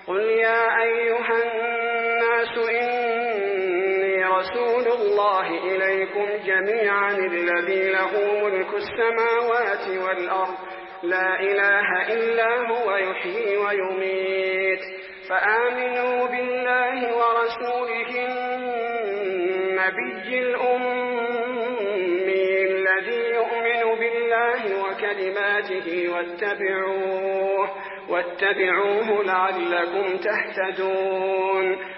قل يا أيها الناس إني رسول الله إليكم جميعا الذي له ملك السماوات والأرض لا إله إلا هو يحيي ويميت فآمنوا بالله ورسوله النبي الأمي الذي يؤمن بالله وكلماته واتبعوه لعلكم تهتدون